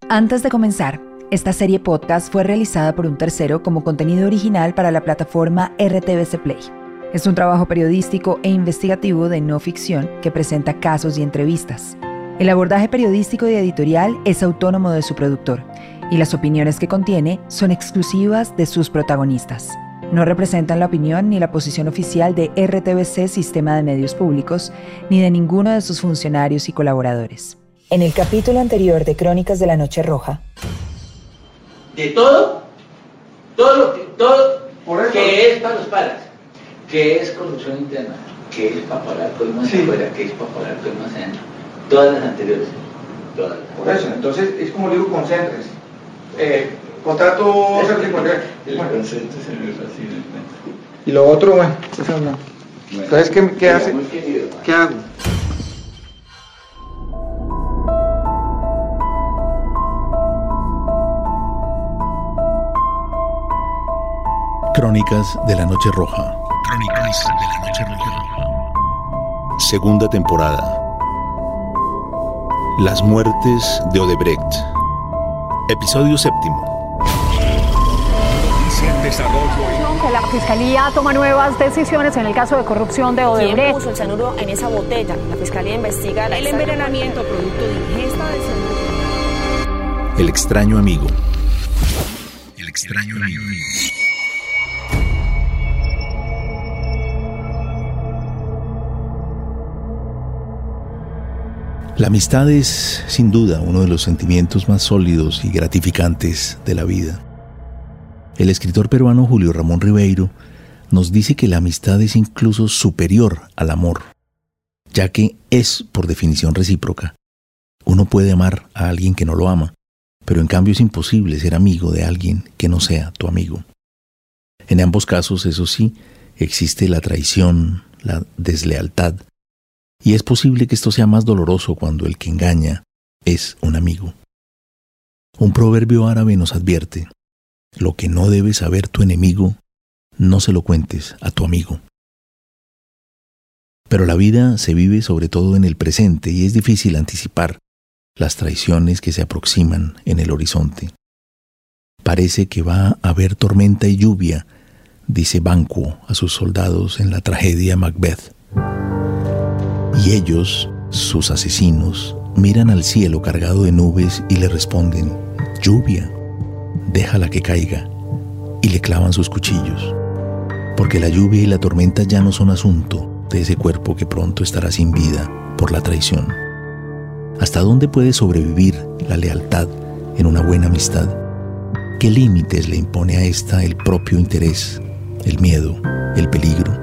Antes de comenzar, esta serie podcast fue realizada por un tercero como contenido original para la plataforma RTVC Play. Es un trabajo periodístico e investigativo de no ficción que presenta casos y entrevistas. El abordaje periodístico y editorial es autónomo de su productor, y las opiniones que contiene son exclusivas de sus protagonistas. No representan la opinión ni la posición oficial de RTVC Sistema de Medios Públicos, ni de ninguno de sus funcionarios y colaboradores. En el capítulo anterior de Crónicas de la Noche Roja. De todo que es para los palas, que es corrupción interna, que es para pagar colmas afuera, que es para pagar colmas adentro. Todas las anteriores. Todas. Por eso, entonces es como digo, concéntrese. Contrato el concepto se me fascina. Y lo otro, bueno, eso no. Entonces, ¿qué hace? ¿Qué hago? Crónicas de la Noche Roja. Crónicas de la Noche Roja. Segunda temporada. Las muertes de Odebrecht. Episodio 7. Que la Fiscalía toma nuevas decisiones en el caso de corrupción de Odebrecht. ¿Quién puso el cianuro en esa botella? La Fiscalía investiga el envenenamiento producto de ingesta de cianuro. El extraño amigo. El extraño amigo. La amistad es, sin duda, uno de los sentimientos más sólidos y gratificantes de la vida. El escritor peruano Julio Ramón Ribeiro nos dice que la amistad es incluso superior al amor, ya que es, por definición, recíproca. Uno puede amar a alguien que no lo ama, pero en cambio es imposible ser amigo de alguien que no sea tu amigo. En ambos casos, eso sí, existe la traición, la deslealtad, y es posible que esto sea más doloroso cuando el que engaña es un amigo. Un proverbio árabe nos advierte: lo que no debe saber tu enemigo, no se lo cuentes a tu amigo. Pero la vida se vive sobre todo en el presente y es difícil anticipar las traiciones que se aproximan en el horizonte. Parece que va a haber tormenta y lluvia, dice Banquo a sus soldados en la tragedia Macbeth. Y ellos, sus asesinos, miran al cielo cargado de nubes y le responden: lluvia, déjala que caiga, y le clavan sus cuchillos. Porque la lluvia y la tormenta ya no son asunto de ese cuerpo que pronto estará sin vida por la traición. ¿Hasta dónde puede sobrevivir la lealtad en una buena amistad? ¿Qué límites le impone a esta el propio interés, el miedo, el peligro?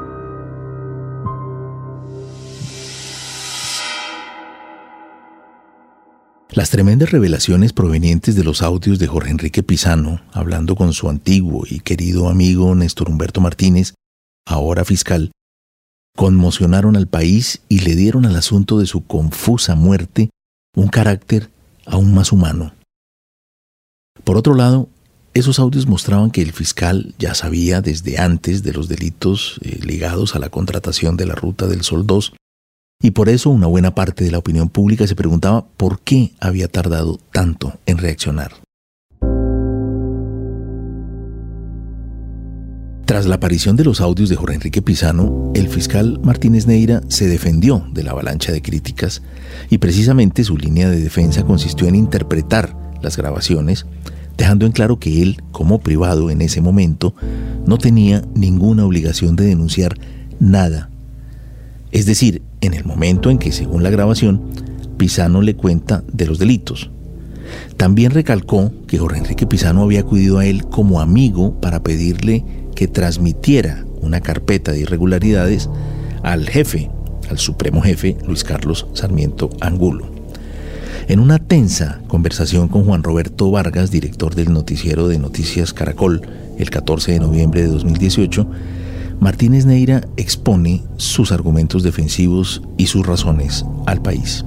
Las tremendas revelaciones provenientes de los audios de Jorge Enrique Pizano, hablando con su antiguo y querido amigo Néstor Humberto Martínez, ahora fiscal, conmocionaron al país y le dieron al asunto de su confusa muerte un carácter aún más humano. Por otro lado, esos audios mostraban que el fiscal ya sabía desde antes de los delitos ligados a la contratación de la Ruta del Sol 2, y por eso una buena parte de la opinión pública se preguntaba por qué había tardado tanto en reaccionar. Tras la aparición de los audios de Jorge Enrique Pizano, el fiscal Martínez Neira se defendió de la avalancha de críticas y precisamente su línea de defensa consistió en interpretar las grabaciones, dejando en claro que él, como privado en ese momento, no tenía ninguna obligación de denunciar nada. Es decir, en el momento en que, según la grabación, Pizano le cuenta de los delitos. También recalcó que Jorge Enrique Pizano había acudido a él como amigo para pedirle que transmitiera una carpeta de irregularidades al jefe, al supremo jefe, Luis Carlos Sarmiento Angulo. En una tensa conversación con Juan Roberto Vargas, director del noticiero de Noticias Caracol, el 14 de noviembre de 2018, Martínez Neira expone sus argumentos defensivos y sus razones al país.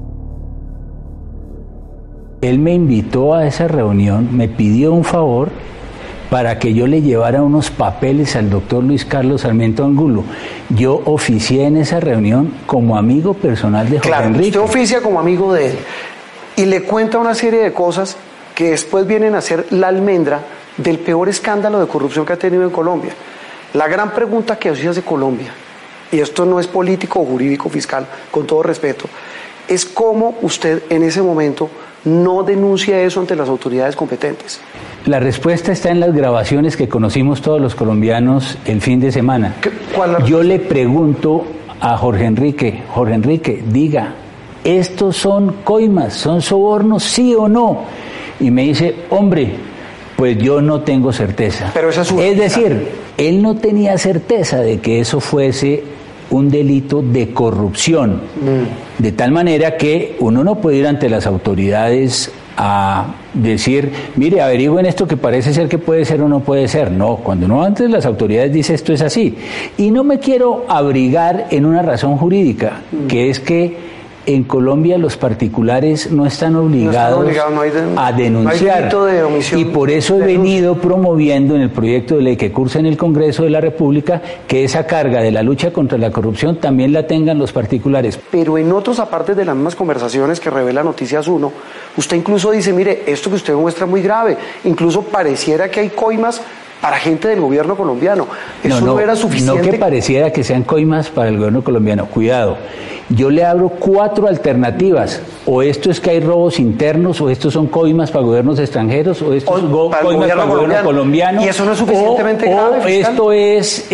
Él me invitó a esa reunión, me pidió un favor para que yo le llevara unos papeles al doctor Luis Carlos Sarmiento Angulo. Yo oficié en esa reunión como amigo personal de Jorge Enrique. Usted oficia como amigo de él. y le cuenta una serie de cosas que después vienen a ser la almendra del peor escándalo de corrupción que ha tenido en Colombia. La gran pregunta que hoy hace Colombia, y esto no es político o jurídico fiscal, con todo respeto, es cómo usted en ese momento no denuncia eso ante las autoridades competentes. La respuesta está en las grabaciones que conocimos todos los colombianos el fin de semana. Yo le pregunto a Jorge Enrique, diga, ¿estos son coimas, son sobornos, sí o no? Y me dice, hombre, pues yo no tengo certeza. Pero esa es decir, él no tenía certeza de que eso fuese un delito de corrupción, de tal manera que uno no puede ir ante las autoridades a decir, mire, averigüen esto que parece ser que puede ser o no puede ser. No, cuando uno antes las autoridades dice esto es así. Y no me quiero abrigar en una razón jurídica, que es que en Colombia los particulares no están obligados a denunciar, y por eso he venido promoviendo en el proyecto de ley que cursa en el Congreso de la República que esa carga de la lucha contra la corrupción también la tengan los particulares. Pero en otros apartes de las mismas conversaciones que revela Noticias 1, usted incluso dice, mire, esto que usted muestra es muy grave, incluso pareciera que hay coimas para gente del gobierno colombiano. Eso no era suficiente. No que pareciera que sean coimas para el gobierno colombiano. Cuidado, yo le abro 4 alternativas. O esto es que hay robos internos, o estos son coimas para gobiernos extranjeros, o esto es coimas para el gobierno colombiano. Y eso no es suficientemente grave, fiscal. Esto es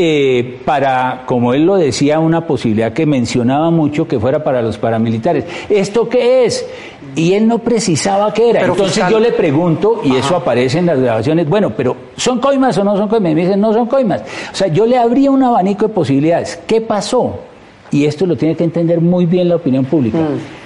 para, como él lo decía, una posibilidad que mencionaba mucho, que fuera para los paramilitares. ¿Esto qué es? Y él no precisaba qué era. Pero entonces fiscal, yo le pregunto, y eso aparece en las grabaciones, bueno, pero ¿son coimas o no son coimas? Y me dicen, no son coimas. O sea, yo le abría un abanico de posibilidades. ¿Qué pasó? Y esto lo tiene que entender muy bien la opinión pública.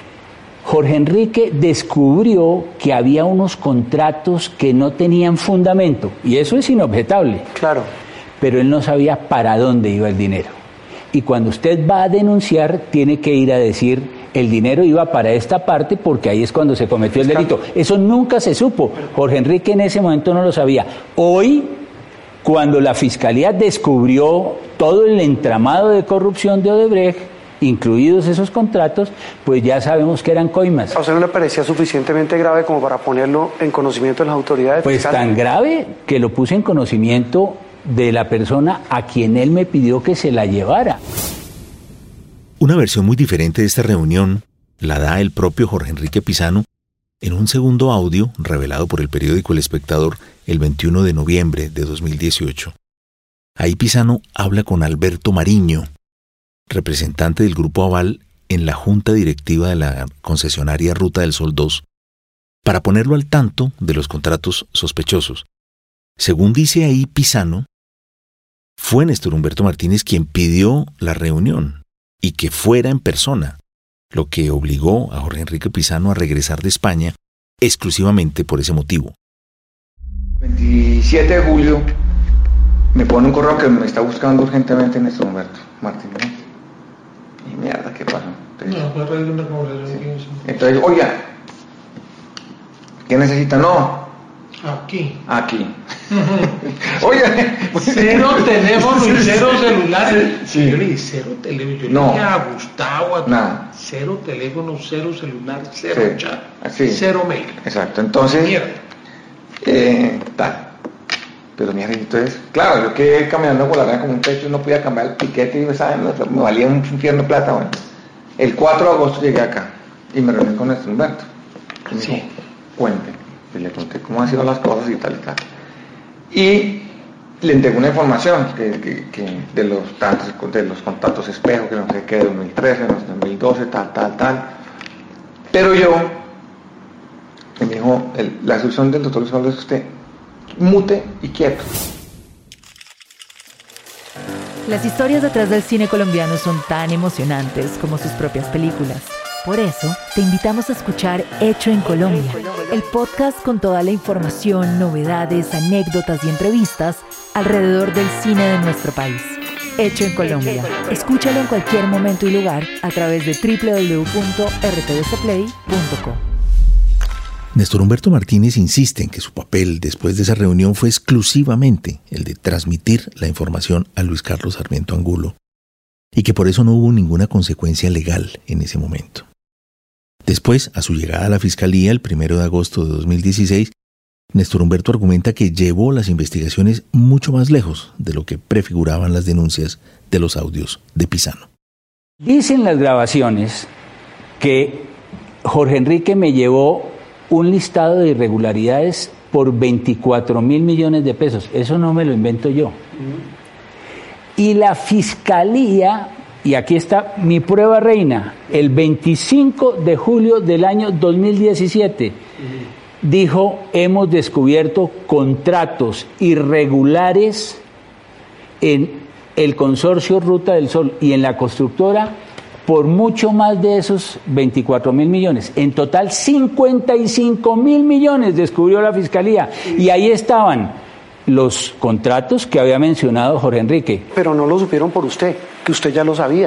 Jorge Enrique descubrió que había unos contratos que no tenían fundamento, y eso es inobjetable. Claro. Pero él no sabía para dónde iba el dinero. Y cuando usted va a denunciar, tiene que ir a decir, el dinero iba para esta parte porque ahí es cuando se cometió el delito. Eso nunca se supo. Jorge Enrique en ese momento no lo sabía. Hoy, cuando la Fiscalía descubrió todo el entramado de corrupción de Odebrecht, incluidos esos contratos, pues ya sabemos que eran coimas. ¿A usted no le parecía suficientemente grave como para ponerlo en conocimiento de las autoridades? Pues fiscales? Tan grave que lo puse en conocimiento de la persona a quien él me pidió que se la llevara. Una versión muy diferente de esta reunión la da el propio Jorge Enrique Pizano en un segundo audio revelado por el periódico El Espectador el 21 de noviembre de 2018. Ahí Pizano habla con Alberto Mariño, representante del Grupo Aval en la junta directiva de la concesionaria Ruta del Sol 2, para ponerlo al tanto de los contratos sospechosos. Según dice ahí Pizano, fue Néstor Humberto Martínez quien pidió la reunión y que fuera en persona, lo que obligó a Jorge Enrique Pizano a regresar de España exclusivamente por ese motivo. 27 de julio me pone un correo que me está buscando urgentemente Néstor Humberto Martínez. Y mierda, ¿qué pasó? Entonces, oiga, ¿qué necesita? No. Aquí. Oye, cero teléfono y cero celular. Sí. Yo le dije, cero teléfono. Yo le dije a Gustavo, nada. Cero teléfono, cero celular, cero chat, cero mail. Exacto, entonces, tal. Pero mira, entonces, claro, yo quedé caminando por la calle como un pecho y no podía cambiar el piquete y me valía un infierno de plata. Bueno, el 4 de agosto llegué acá y me reuní con Néstor Humberto. Y me dijo, cuente. Y le conté cómo han sido las cosas y tal y tal. Y le entregué una información que de los contactos espejo, que no sé qué, de 2013, de 2012, tal. Pero yo, me dijo, la solución del doctor Luis Carlos es que usted mute y quieto. Las historias detrás del cine colombiano son tan emocionantes como sus propias películas. Por eso, te invitamos a escuchar Hecho en Colombia, el podcast con toda la información, novedades, anécdotas y entrevistas alrededor del cine de nuestro país. Hecho en Colombia. Escúchalo en cualquier momento y lugar a través de www.rtvcplay.co. Néstor Humberto Martínez insiste en que su papel después de esa reunión fue exclusivamente el de transmitir la información a Luis Carlos Sarmiento Angulo y que por eso no hubo ninguna consecuencia legal en ese momento. Después, a su llegada a la Fiscalía, el 1 de agosto de 2016, Néstor Humberto argumenta que llevó las investigaciones mucho más lejos de lo que prefiguraban las denuncias de los audios de Pisano. Dicen las grabaciones que Jorge Enrique me llevó un listado de irregularidades por 24.000 millones de pesos. Eso no me lo invento yo. Y la Fiscalía, y aquí está mi prueba reina, el 25 de julio del año 2017, dijo: hemos descubierto contratos irregulares en el consorcio Ruta del Sol y en la constructora por mucho más de esos 24.000 millones. En total, 55.000 millones descubrió la Fiscalía. Y ahí estaban los contratos que había mencionado Jorge Enrique. Pero no lo supieron por usted, que usted ya lo sabía.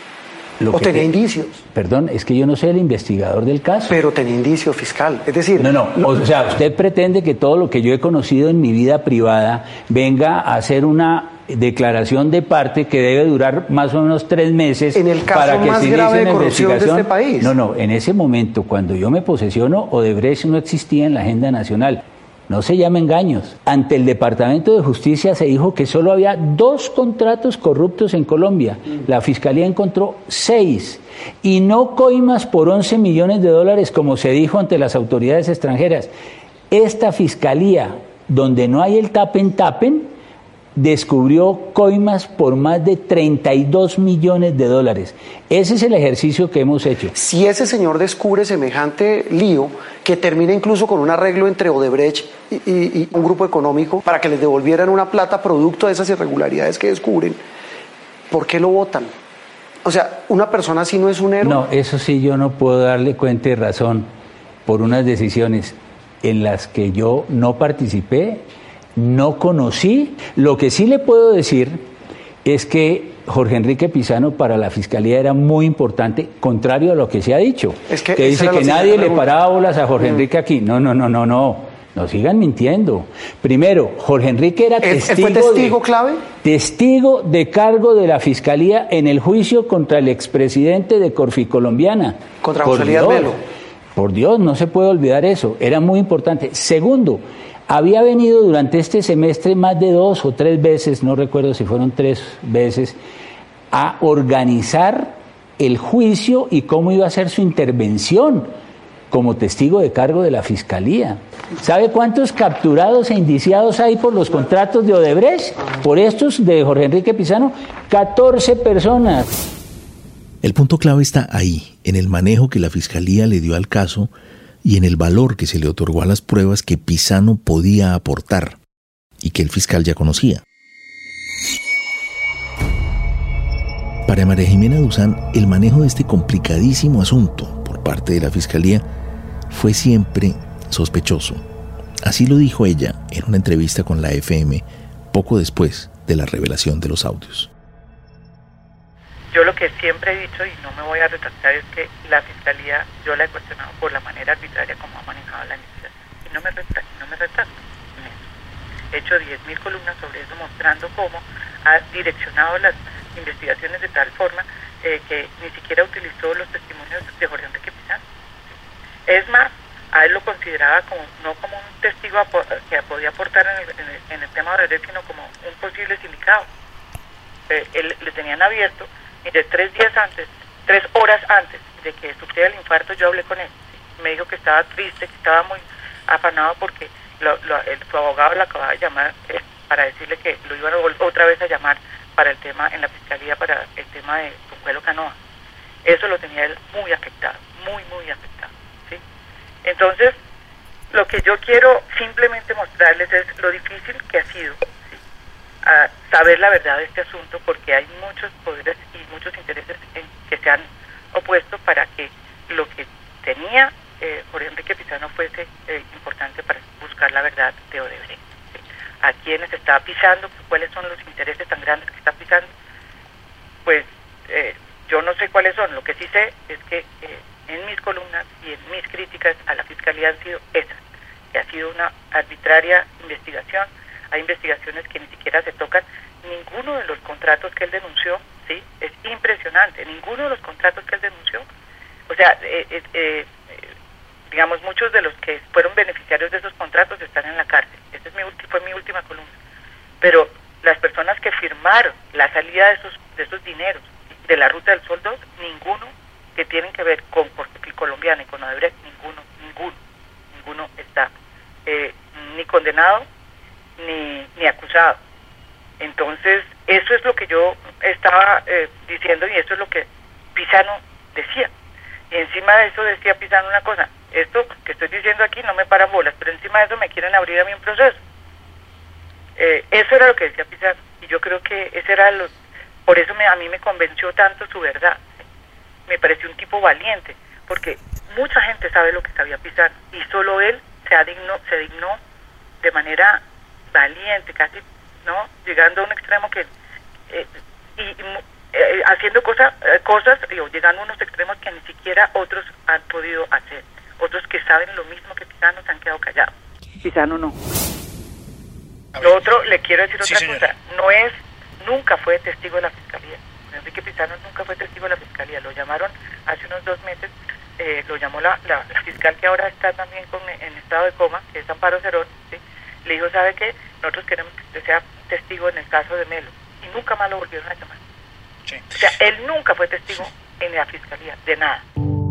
¿O tenía indicios? Perdón, es que yo no soy el investigador del caso. Pero tenía indicio fiscal, es decir... No, o sea, usted pretende que todo lo que yo he conocido en mi vida privada venga a hacer una declaración de parte que debe durar más o menos 3 meses en el caso para que más se grave inicie de una corrupción investigación. de este país. No, en ese momento, cuando yo me posesiono, Odebrecht no existía en la agenda nacional. No se llama engaños. Ante el Departamento de Justicia se dijo que solo había 2 contratos corruptos en Colombia. La Fiscalía encontró 6. Y no coimas por 11 millones de dólares, como se dijo ante las autoridades extranjeras. Esta Fiscalía, donde no hay el tapen, descubrió coimas por más de 32 millones de dólares. Ese es el ejercicio que hemos hecho. Si ese señor descubre semejante lío, que termina incluso con un arreglo entre Odebrecht y un grupo económico para que les devolvieran una plata producto de esas irregularidades que descubren, ¿por qué lo votan? O sea, ¿una persona así no es un héroe? No, eso sí, yo no puedo darle cuenta y razón por unas decisiones en las que yo no participé, no conocí. Lo que sí le puedo decir es que Jorge Enrique Pisano para la Fiscalía era muy importante, contrario a lo que se ha dicho, que dice que nadie le paraba bolas a Jorge Enrique aquí. No sigan mintiendo. Primero, Jorge Enrique era testigo. ¿Fue testigo clave? Testigo de cargo de la Fiscalía en el juicio contra el expresidente de Corficolombiana. Contra José Elías Melo. Por Dios, no se puede olvidar eso. Era muy importante. Segundo, había venido durante este semestre más de 2 o 3 veces, no recuerdo si fueron 3 veces, a organizar el juicio y cómo iba a ser su intervención como testigo de cargo de la Fiscalía. ¿Sabe cuántos capturados e indiciados hay por los contratos de Odebrecht? Por estos de Jorge Enrique Pisano, 14 personas. El punto clave está ahí, en el manejo que la Fiscalía le dio al caso y en el valor que se le otorgó a las pruebas que Pisano podía aportar y que el fiscal ya conocía. Para María Jimena Duzán, el manejo de este complicadísimo asunto por parte de la Fiscalía fue siempre sospechoso. Así lo dijo ella en una entrevista con la FM poco después de la revelación de los audios. Yo lo que siempre he dicho, y no me voy a retractar, es que la Fiscalía, yo la he cuestionado por la manera arbitraria como ha manejado la investigación. Y no me retracto en eso. He hecho 10.000 columnas sobre eso, mostrando cómo ha direccionado las investigaciones de tal forma que ni siquiera utilizó los testimonios de Jorge Enrique Pisano. Es más, a él lo consideraba no como un testigo que podía aportar en el tema de Odebrecht, sino como un posible sindicado. Le tenían abierto. Mire, 3 horas antes de que sufriera el infarto, yo hablé con él. Me dijo que estaba triste, que estaba muy afanado porque su abogado lo acababa de llamar para decirle que lo iban otra vez a llamar para el tema en la Fiscalía, para el tema de Consuelo Canoa. Eso lo tenía él muy afectado, muy afectado, ¿sí? Entonces, lo que yo quiero simplemente mostrarles es lo difícil que ha sido, ¿sí?, a saber la verdad de este asunto, porque hay muchos poderes y muchos intereses que se han opuesto para que lo que tenía Jorge Enrique Pisano fuese importante para buscar la verdad de Odebrecht, ¿sí? A quienes está pisando, cuáles son los intereses tan grandes que está pisando, pues yo no sé cuáles son. Lo que sí sé es que en mis columnas y en mis críticas a la Fiscalía han sido esas, que ha sido una arbitraria investigación. Hay investigaciones que ni siquiera se tocan ninguno de los contratos que él denunció, ¿sí? Es impresionante, ninguno de los contratos que él denunció O sea, digamos, muchos de los que fueron beneficiarios de esos contratos están en la cárcel. Esta fue mi última columna. Pero las personas que firmaron la salida de esos dineros de la Ruta del Sol 2, ninguno que tienen que ver con Portofi Colombiana y con Odebrecht, ninguno está ni condenado ni acusado. Entonces, eso es lo que yo estaba diciendo y eso es lo que Pisano decía. Y encima de eso decía Pisano una cosa: esto que estoy diciendo aquí no me para bolas, pero encima de eso me quieren abrir a mí un proceso. Eso era lo que decía Pisano, y yo creo que ese era por eso a mí me convenció tanto su verdad. Me pareció un tipo valiente, porque mucha gente sabe lo que sabía Pisano, y solo él se dignó de manera valiente, casi, ¿no?, llegando a un extremo que haciendo cosas o llegando a unos extremos que ni siquiera otros han podido hacer. Otros que saben lo mismo que Pisano se han quedado callados. Pisano no. Lo otro, le quiero decir otra cosa, nunca fue testigo de la fiscalía. Enrique Pisano nunca fue testigo de la fiscalía. Lo llamaron hace unos 2 meses, lo llamó la fiscal que ahora está también en estado de coma, que es Amparo Cerón, ¿sí? Le dijo: ¿sabe qué? Nosotros queremos que usted sea testigo en el caso de Melo. Y nunca más lo volvieron a llamar. Sí. O sea, él nunca fue testigo en la fiscalía, de nada.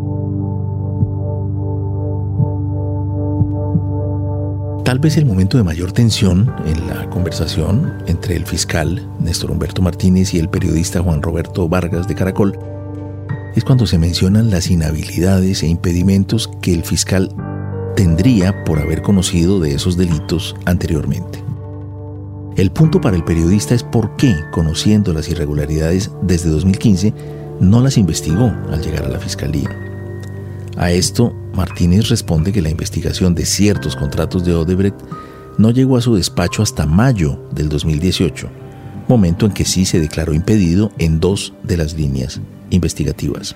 Tal vez el momento de mayor tensión en la conversación entre el fiscal Néstor Humberto Martínez y el periodista Juan Roberto Vargas de Caracol es cuando se mencionan las inhabilidades e impedimentos que el fiscal tendría por haber conocido de esos delitos anteriormente. El punto para el periodista es por qué, conociendo las irregularidades desde 2015, no las investigó al llegar a la fiscalía. A esto, Martínez responde que la investigación de ciertos contratos de Odebrecht no llegó a su despacho hasta mayo del 2018, momento en que sí se declaró impedido en 2 de las líneas investigativas.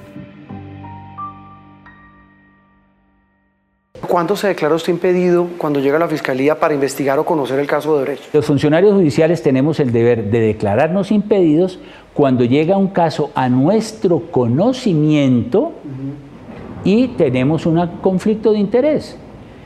¿Cuándo se declaró usted impedido cuando llega a la Fiscalía para investigar o conocer el caso de Odebrecht? Los funcionarios judiciales tenemos el deber de declararnos impedidos cuando llega un caso a nuestro conocimiento y tenemos un conflicto de interés.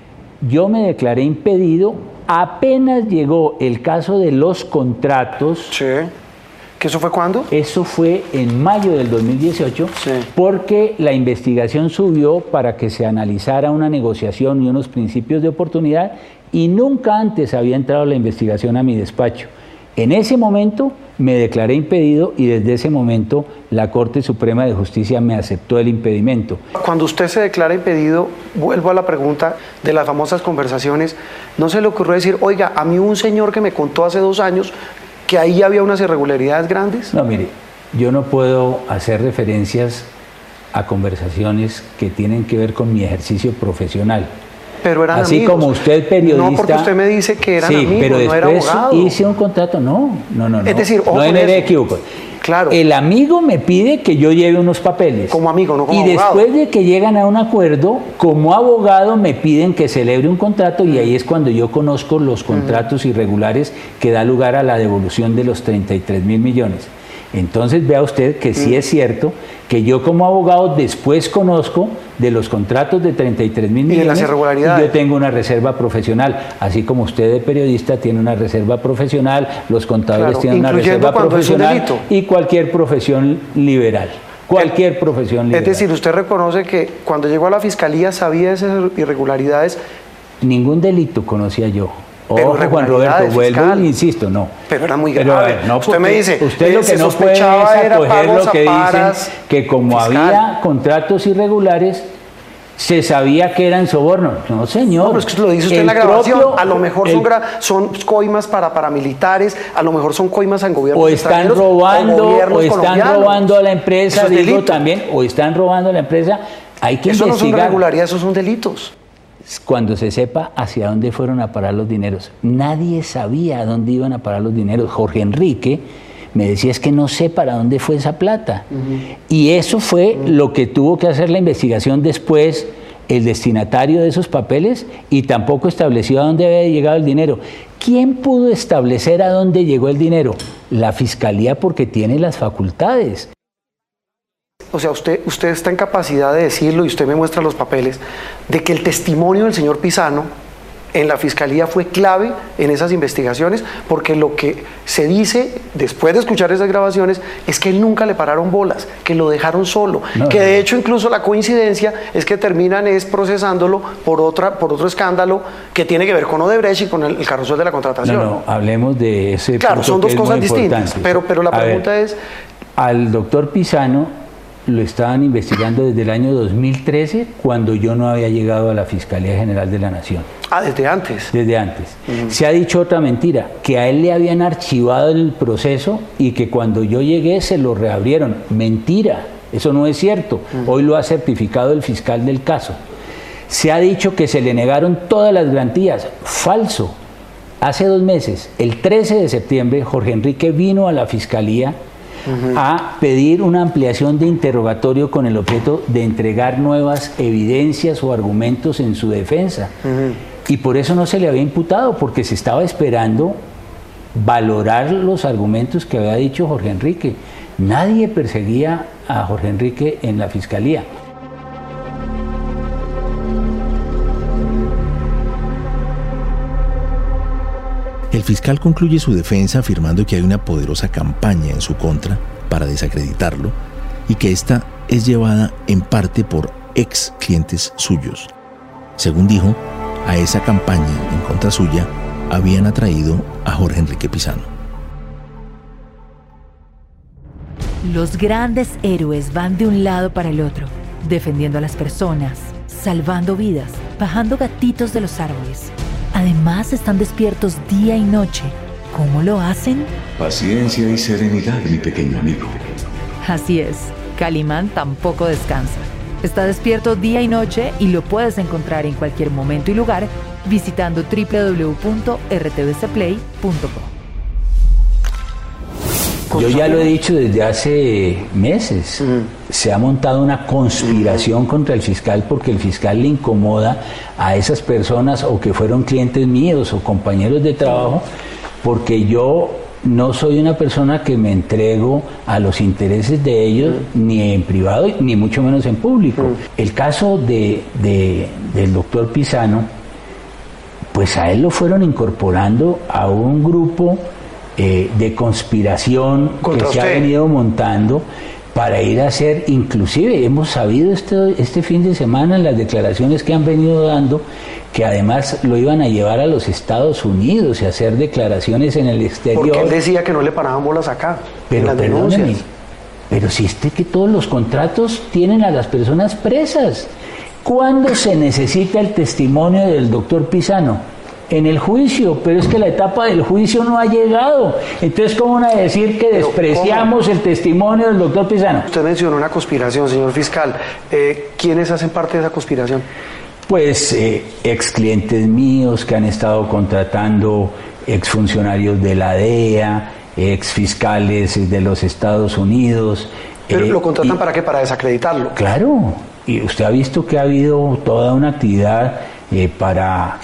Yo me declaré impedido apenas llegó el caso de los contratos. Sí. ¿Que eso fue cuándo? Eso fue en mayo del 2018, sí, porque la investigación subió para que se analizara una negociación y unos principios de oportunidad y nunca antes había entrado la investigación a mi despacho. En ese momento me declaré impedido y desde ese momento la Corte Suprema de Justicia me aceptó el impedimento. Cuando usted se declara impedido, vuelvo a la pregunta de las famosas conversaciones, ¿no se le ocurrió decir: oiga, a mí un señor que me contó hace 2 años que ahí había unas irregularidades grandes? No, mire, yo no puedo hacer referencias a conversaciones que tienen que ver con mi ejercicio profesional. Pero eran así amigos. Como usted periodista. No, porque usted me dice que eran sí, amigos, pero no era abogado. Hice un contrato, no. Es decir, ojo, no me equivoco. Claro. El amigo me pide que yo lleve unos papeles. Como amigo, no como abogado. Y después de que llegan a un acuerdo, como abogado me piden que celebre un contrato y ahí es cuando yo conozco los contratos irregulares que da lugar a la devolución de los 33.000 millones. Entonces vea usted que sí es cierto que yo como abogado después conozco de los contratos de 33.000 millones y de las irregularidades. Y yo tengo una reserva profesional, así como usted de periodista tiene una reserva profesional, los contadores tienen una reserva profesional y cualquier profesión liberal. Cualquier profesión liberal. Es decir, usted reconoce que cuando llegó a la Fiscalía sabía de esas irregularidades. Ningún delito conocía yo. Pero Juan Roberto, vuelvo y insisto, no. Pero era muy grave. No, usted me dice, usted lo que no puede es acoger lo que dicen, que como había contratos irregulares, se sabía que eran sobornos. No, señor. No, pero es que lo dice usted en la grabación. A lo mejor son coimas para paramilitares, a lo mejor son coimas en gobiernos o están robando a la empresa, digo también, o están robando a la empresa. Hay que investigar. Eso no son irregularidades, esos son delitos. Cuando se sepa hacia dónde fueron a parar los dineros. Nadie sabía a dónde iban a parar los dineros. Jorge Enrique me decía: es que no sé para dónde fue esa plata. Y eso fue lo que tuvo que hacer la investigación después, el destinatario de esos papeles, y tampoco estableció a dónde había llegado el dinero. ¿Quién pudo establecer a dónde llegó el dinero? La Fiscalía, porque tiene las facultades. o sea, usted está en capacidad de decirlo y usted me muestra los papeles, de que el testimonio del señor Pisano en la Fiscalía fue clave en esas investigaciones, porque lo que se dice después de escuchar esas grabaciones es que él nunca le pararon bolas, que lo dejaron solo, que de hecho incluso la coincidencia es que terminan procesándolo por otro escándalo que tiene que ver con Odebrecht y con el carrusel de la contratación. No, hablemos de ese Claro, punto, son dos que cosas es muy distintas, importante. pero la pregunta es... Al doctor Pisano lo estaban investigando desde el año 2013, cuando yo no había llegado a la Fiscalía General de la Nación. Ah, desde antes. Desde antes. Se ha dicho otra mentira, que a él le habían archivado el proceso y que cuando yo llegué se lo reabrieron. Mentira, eso no es cierto. Hoy lo ha certificado el fiscal del caso. Se ha dicho que se le negaron todas las garantías. Falso. Hace 2 meses, el 13 de septiembre, Jorge Enrique vino a la Fiscalía a pedir una ampliación de interrogatorio con el objeto de entregar nuevas evidencias o argumentos en su defensa. Y por eso no se le había imputado, porque se estaba esperando valorar los argumentos que había dicho Jorge Enrique. Nadie perseguía a Jorge Enrique en la Fiscalía. El fiscal concluye su defensa afirmando que hay una poderosa campaña en su contra para desacreditarlo y que esta es llevada en parte por ex clientes suyos. Según dijo, a esa campaña en contra suya habían atraído a Jorge Enrique Pisano. Los grandes héroes van de un lado para el otro, defendiendo a las personas, salvando vidas, bajando gatitos de los árboles. Además, están despiertos día y noche. ¿Cómo lo hacen? Paciencia y serenidad, mi pequeño amigo. Así es, Calimán tampoco descansa. Está despierto día y noche y lo puedes encontrar en cualquier momento y lugar visitando www.rtvsplay.com. Yo ya lo he dicho desde hace meses. Se ha montado una conspiración contra el fiscal porque el fiscal le incomoda a esas personas o que fueron clientes míos o compañeros de trabajo, porque yo no soy una persona que me entrego a los intereses de ellos ni en privado ni mucho menos en público. El caso del doctor Pisano, pues a él lo fueron incorporando a un grupo de conspiración que se ha venido montando para ir a hacer, inclusive hemos sabido este fin de semana en las declaraciones que han venido dando, que además lo iban a llevar a los Estados Unidos y a hacer declaraciones en el exterior. Porque él decía que no le paraban bolas acá, pero en las denuncias. Pero si que todos los contratos tienen a las personas presas. ¿Cuándo se necesita el testimonio del doctor Pisano? En el juicio, pero es que la etapa del juicio no ha llegado. Entonces, ¿cómo van a decir que despreciamos el testimonio del doctor Pisano? Usted mencionó una conspiración, señor fiscal. ¿Quiénes hacen parte de esa conspiración? Pues ex clientes míos que han estado contratando exfuncionarios de la DEA, ex fiscales de los Estados Unidos. ¿Pero lo contratan para qué? ¿Para desacreditarlo? Claro. Y usted ha visto que ha habido toda una actividad para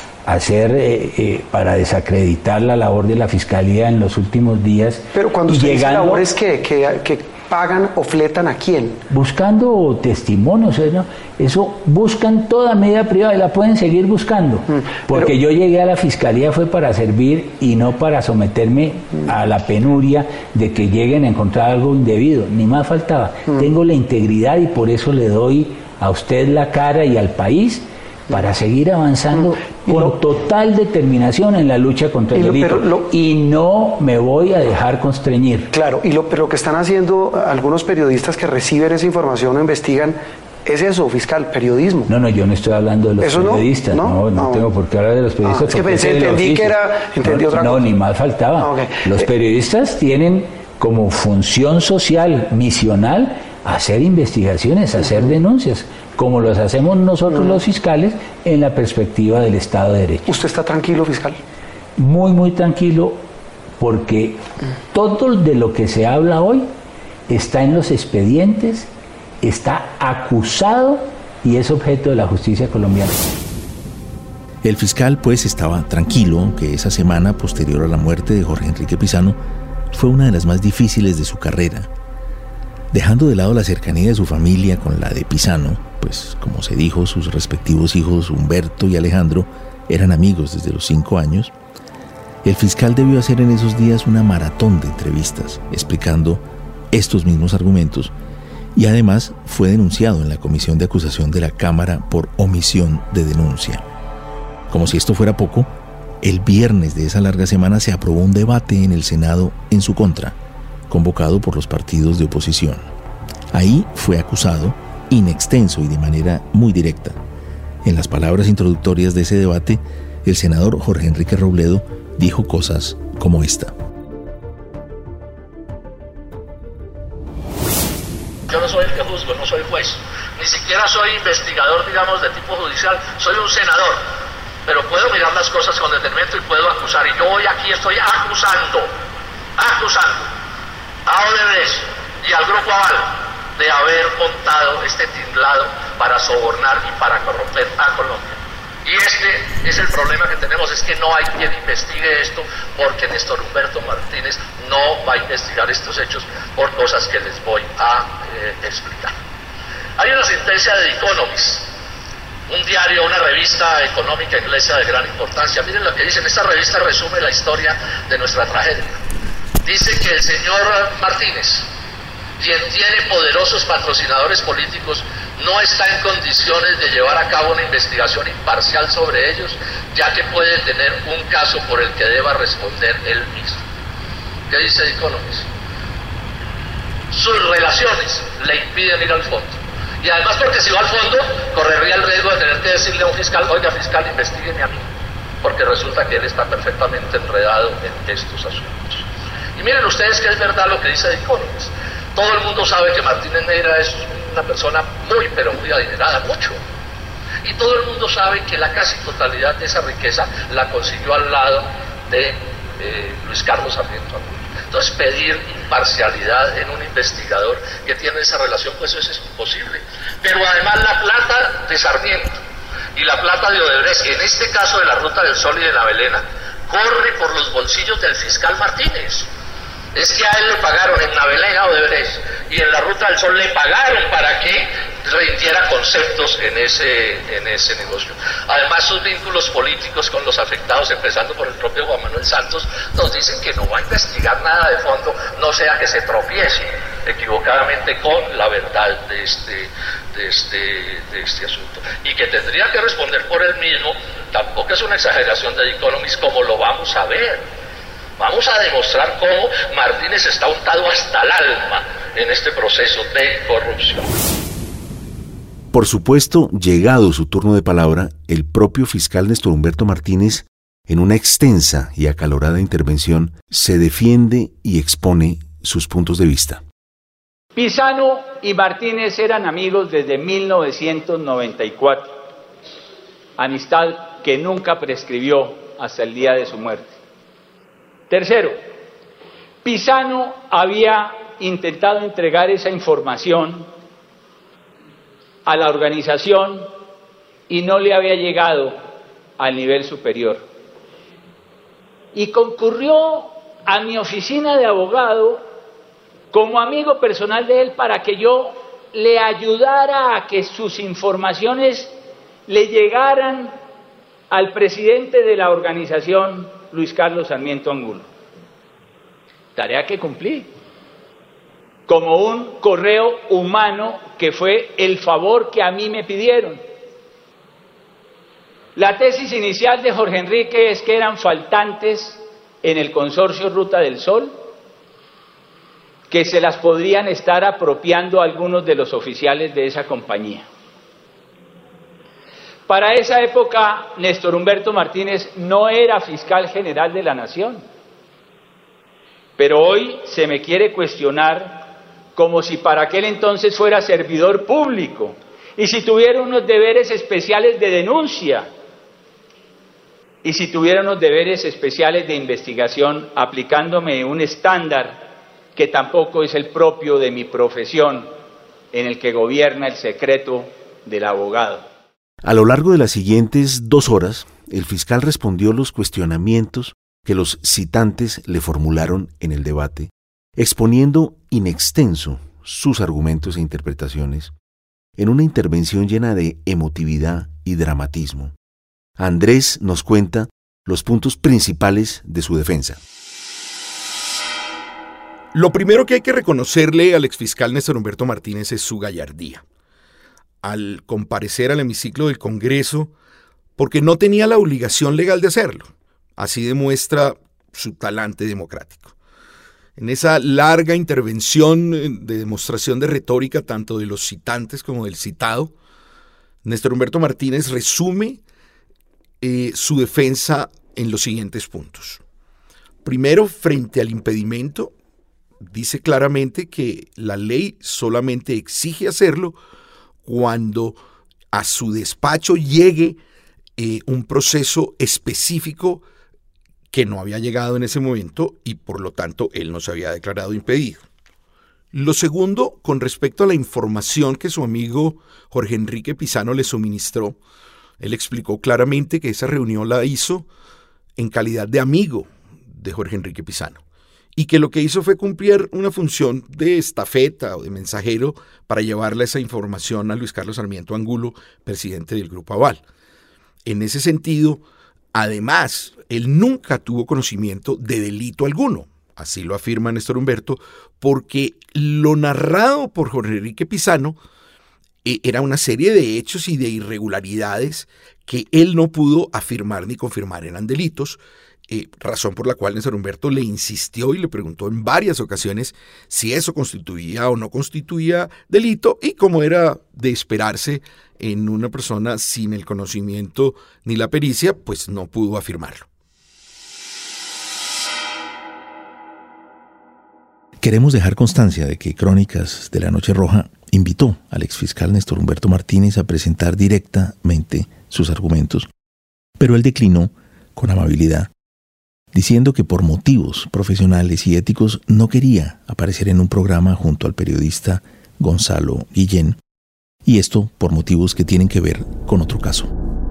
para desacreditar la labor de la Fiscalía en los últimos días. Pero cuando usted dice labores que pagan o fletan ¿a quién? Buscando testimonios, ¿no? Eso buscan toda medida privada y la pueden seguir buscando. Porque yo llegué a la Fiscalía fue para servir y no para someterme a la penuria de que lleguen a encontrar algo indebido. Ni más faltaba. Tengo la integridad y por eso le doy a usted la cara y al país para seguir avanzando con total determinación en la lucha contra el delito. Y no me voy a dejar constreñir. Claro, pero lo que están haciendo algunos periodistas que reciben esa información o investigan, ¿es eso, fiscal? ¿Periodismo? No, yo no estoy hablando de los periodistas. No tengo por qué hablar de los periodistas. Es que entendí que entendí otra cosa. No, ni más faltaba. Los periodistas tienen como función social, misional, hacer investigaciones, hacer denuncias, como los hacemos nosotros los fiscales en la perspectiva del Estado de Derecho. ¿Usted está tranquilo, fiscal? Muy, muy tranquilo, porque todo de lo que se habla hoy está en los expedientes, está acusado y es objeto de la justicia colombiana. El fiscal pues estaba tranquilo que esa semana posterior a la muerte de Jorge Enrique Pisano fue una de las más difíciles de su carrera. Dejando de lado la cercanía de su familia con la de Pisano, pues como se dijo, sus respectivos hijos Humberto y Alejandro eran amigos desde los 5 años, el fiscal debió hacer en esos días una maratón de entrevistas explicando estos mismos argumentos y además fue denunciado en la comisión de acusación de la Cámara por omisión de denuncia. Como si esto fuera poco, el viernes de esa larga semana se aprobó un debate en el Senado en su contra, convocado por los partidos de oposición. Ahí fue acusado, in extenso y de manera muy directa. En las palabras introductorias de ese debate, el senador Jorge Enrique Robledo dijo cosas como esta. Yo no soy el que juzgo, no soy juez, ni siquiera soy investigador, digamos, de tipo judicial, soy un senador, pero puedo mirar las cosas con detenimiento y puedo acusar, y yo hoy aquí estoy acusando a Odebrecht y al Grupo Aval de haber montado este tinglado para sobornar y para corromper a Colombia. Y este es el problema que tenemos, es que no hay quien investigue esto, porque Néstor Humberto Martínez no va a investigar estos hechos por cosas que les voy a explicar. Hay una sentencia de The Economist, un diario, una revista económica inglesa de gran importancia. Miren lo que dicen, esta revista resume la historia de nuestra tragedia. Dice que el señor Martínez, quien tiene poderosos patrocinadores políticos, no está en condiciones de llevar a cabo una investigación imparcial sobre ellos, ya que puede tener un caso por el que deba responder él mismo. ¿Qué dice The Economist? Sus relaciones le impiden ir al fondo. Y además porque si va al fondo, correría el riesgo de tener que decirle a un fiscal, oiga fiscal, investígueme a mí, porque resulta que él está perfectamente enredado en estos asuntos. Y miren ustedes que es verdad lo que dice The Economist. Todo el mundo sabe que Martínez Neira es una persona muy, pero muy adinerada, mucho. Y todo el mundo sabe que la casi totalidad de esa riqueza la consiguió al lado de Luis Carlos Sarmiento Angulo. Entonces pedir imparcialidad en un investigador que tiene esa relación, pues eso es imposible. Pero además la plata de Sarmiento y la plata de Odebrecht, en este caso de la Ruta del Sol y de la Velena, corre por los bolsillos del fiscal Martínez. Es que a él le pagaron en la Velena Odebrecht y en la Ruta del Sol le pagaron para que rindiera conceptos en ese negocio. Además, sus vínculos políticos con los afectados, empezando por el propio Juan Manuel Santos, nos dicen que no va a investigar nada de fondo, no sea que se tropiece equivocadamente con la verdad de este asunto. Y que tendría que responder por él mismo, tampoco es una exageración de The Economist, como lo vamos a ver. Vamos a demostrar cómo Martínez está untado hasta el alma en este proceso de corrupción. Por supuesto, llegado su turno de palabra, el propio fiscal Néstor Humberto Martínez, en una extensa y acalorada intervención, se defiende y expone sus puntos de vista. Pisano y Martínez eran amigos desde 1994, amistad que nunca prescribió hasta el día de su muerte. Tercero, Pisano había intentado entregar esa información a la organización y no le había llegado al nivel superior. Y concurrió a mi oficina de abogado como amigo personal de él para que yo le ayudara a que sus informaciones le llegaran al presidente de la organización, Luis Carlos Sarmiento Angulo. Tarea que cumplí, como un correo humano que fue el favor que a mí me pidieron. La tesis inicial de Jorge Enrique es que eran faltantes en el consorcio Ruta del Sol, que se las podrían estar apropiando algunos de los oficiales de esa compañía. Para esa época, Néstor Humberto Martínez no era fiscal general de la Nación, pero hoy se me quiere cuestionar como si para aquel entonces fuera servidor público y si tuviera unos deberes especiales de denuncia y si tuviera unos deberes especiales de investigación aplicándome un estándar que tampoco es el propio de mi profesión, en el que gobierna el secreto del abogado. A lo largo de las siguientes 2 horas, el fiscal respondió los cuestionamientos que los citantes le formularon en el debate, exponiendo in extenso sus argumentos e interpretaciones en una intervención llena de emotividad y dramatismo. Andrés nos cuenta los puntos principales de su defensa. Lo primero que hay que reconocerle al exfiscal Néstor Humberto Martínez es su gallardía. Al comparecer al hemiciclo del Congreso, porque no tenía la obligación legal de hacerlo. Así demuestra su talante democrático. En esa larga intervención de demostración de retórica, tanto de los citantes como del citado, Néstor Humberto Martínez resume su defensa en los siguientes puntos. Primero, frente al impedimento, dice claramente que la ley solamente exige hacerlo cuando a su despacho llegue un proceso específico que no había llegado en ese momento y por lo tanto él no se había declarado impedido. Lo segundo, con respecto a la información que su amigo Jorge Enrique Pizano le suministró, él explicó claramente que esa reunión la hizo en calidad de amigo de Jorge Enrique Pizano y que lo que hizo fue cumplir una función de estafeta o de mensajero para llevarle esa información a Luis Carlos Sarmiento Angulo, presidente del Grupo Aval. En ese sentido, además, él nunca tuvo conocimiento de delito alguno, así lo afirma Néstor Humberto, porque lo narrado por Jorge Enrique Pizano era una serie de hechos y de irregularidades que él no pudo afirmar ni confirmar eran delitos, razón por la cual Néstor Humberto le insistió y le preguntó en varias ocasiones si eso constituía o no constituía delito, y como era de esperarse en una persona sin el conocimiento ni la pericia, pues no pudo afirmarlo. Queremos dejar constancia de que Crónicas de la Noche Roja invitó al exfiscal Néstor Humberto Martínez a presentar directamente sus argumentos, pero él declinó con amabilidad, diciendo que por motivos profesionales y éticos no quería aparecer en un programa junto al periodista Gonzalo Guillén, y esto por motivos que tienen que ver con otro caso.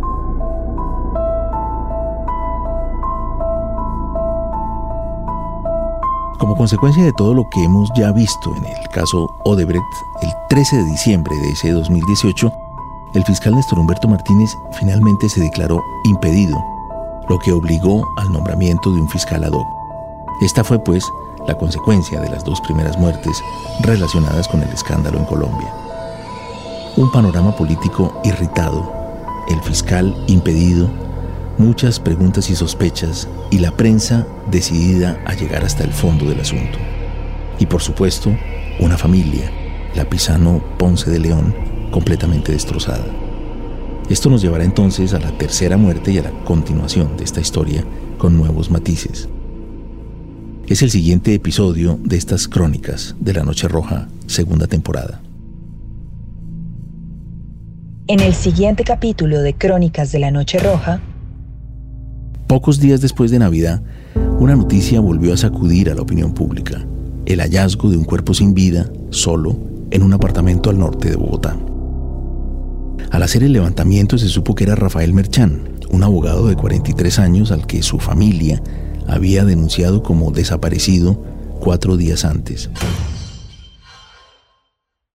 Como consecuencia de todo lo que hemos ya visto en el caso Odebrecht, el 13 de diciembre de ese 2018, el fiscal Néstor Humberto Martínez finalmente se declaró impedido, lo que obligó al nombramiento de un fiscal ad hoc. Esta fue, pues, la consecuencia de las dos primeras muertes relacionadas con el escándalo en Colombia. Un panorama político irritado, el fiscal impedido, muchas preguntas y sospechas, y la prensa decidida a llegar hasta el fondo del asunto. Y por supuesto, una familia, la Pizano Ponce de León, completamente destrozada. Esto nos llevará entonces a la tercera muerte y a la continuación de esta historia con nuevos matices. Es el siguiente episodio de estas Crónicas de la Noche Roja, segunda temporada. En el siguiente capítulo de Crónicas de la Noche Roja, pocos días después de Navidad, una noticia volvió a sacudir a la opinión pública: el hallazgo de un cuerpo sin vida, solo, en un apartamento al norte de Bogotá. Al hacer el levantamiento se supo que era Rafael Merchán, un abogado de 43 años al que su familia había denunciado como desaparecido 4 días antes.